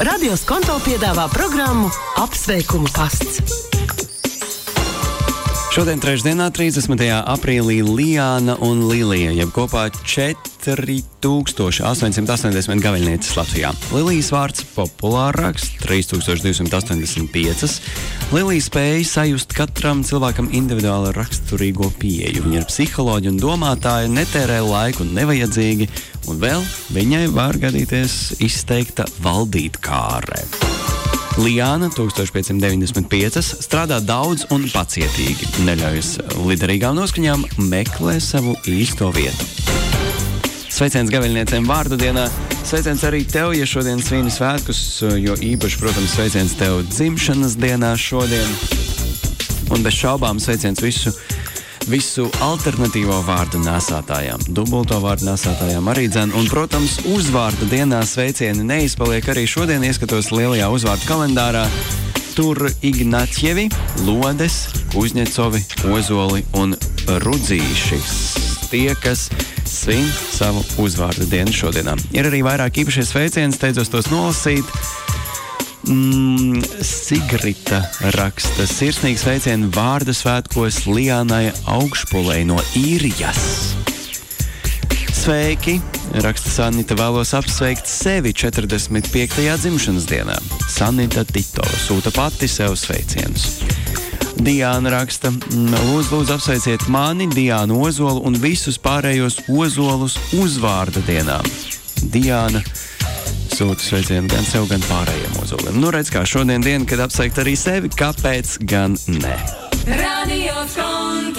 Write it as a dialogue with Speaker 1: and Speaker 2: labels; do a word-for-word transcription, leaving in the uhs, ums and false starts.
Speaker 1: Radio Skonto piedāvā programmu Apsveikumu pasts.
Speaker 2: Šodien trešdienā, trīsdesmitajā aprīlī, Lijāna un Lilija, jeb kopā četri tūkstoši astoņsimt astoņdesmit gaviļnieces Latvijā. Lilijas vārds populārāks, trīs tūkstoši divsimt astoņdesmit pieci. Lilija spēja sajust katram cilvēkam individuāli raksturīgo pieeju. Viņa ir psiholoģija un domātāja, netērē laiku nevajadzīgi, un vēl viņai var gadīties izteikta valdītkāre. Lijāna, tūkstoš piecsimt deviņdesmit pieci, strādā daudz un pacietīgi, neļaujas liderīgām noskaņām, meklē savu īsto vietu. Sveiciens gaviļniecēm vārdu dienā, sveiciens arī tev, ja šodien svīni svētkus, jo īpaši, protams, sveiciens tev dzimšanas dienā šodien. Un bez šaubām sveiciens visu, visu alternatīvo vārdu nesātājām, dubulto vārdu nesātājām arī dzen. Un, protams, uzvārdu dienā sveicieni neizpaliek arī šodien, ieskatos lielajā uzvārdu kalendārā. Tur Ignaķievi, Lodes, Kuzņecovi, Ozoli un Rudzīši. Tie, kas svin savu uzvārdu dienu šodienā. Ir arī vairāk īpašie sveicieni, steidzos tos nolasīt. Mm, Sigrita raksta sirsnīgs sveicienu vārdu svētkos Lijānai Augšpulei no Īrijas. Sveiki, raksta Sanita, vēlos apsveikt sevi četrdesmit piektajā dzimšanas dienā. Sanita Titova sūta pati sev sveicienus. Diāna raksta, lūdzu, lūdzu apsveiciet mani, Diānu Ozolu un visus pārējos Ozolus uzvārda dienām. Diāna sūta sveicienu gan sev, gan pārējiem Ozoliem. Nu redz, kā šodien diena, kad apsveikt arī sevi, kāpēc gan ne? Radio Skonto.